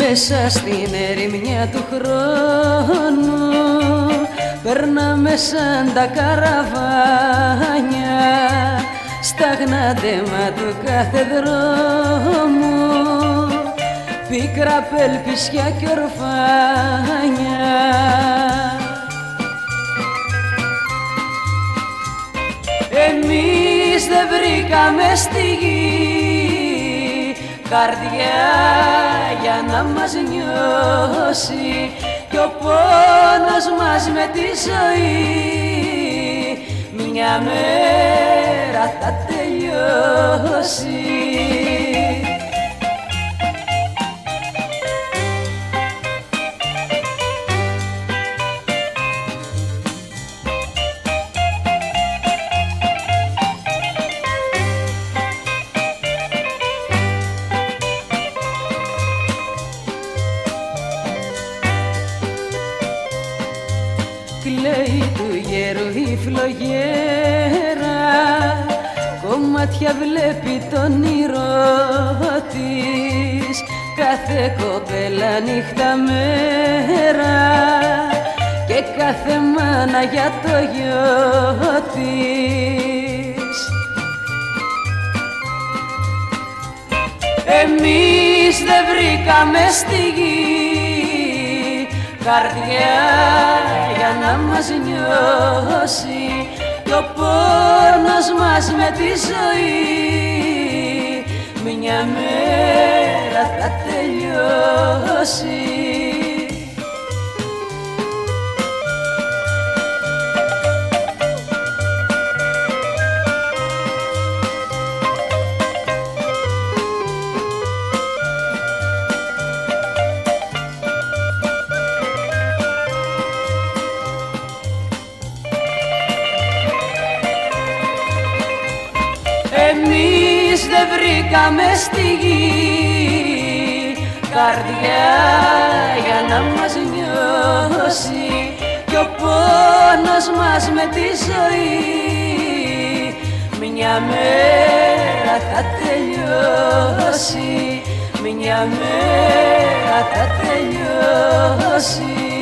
Μέσα στην ερημιά του χρόνου περνάμε σαν τα καραβάνια στα γνάτεμα του κάθε δρόμου, πίκρα, πελπισιά κι ορφάνια. Εμείς δεν βρήκαμε στη γη καρδιά για να μας νιώσει κι ο πόνος μας με τη ζωή μια μέρα θα τελειώσει. Κλαίει του γέρου η φλογέρα, κομμάτια βλέπει τον όνειρό της, κάθε κοπέλα νύχτα μέρα και κάθε μάνα για το γιο της. Εμείς δεν βρήκαμε στη γη καρδιά για να μας νιώσει κι ο πόνος μας με τη ζωή μια μέρα θα τελειώσει. Εμείς δεν βρήκαμε στη γη καρδιά για να μας νιώσει κι ο πόνος μας με τη ζωή μια μέρα θα τελειώσει, μια μέρα θα τελειώσει.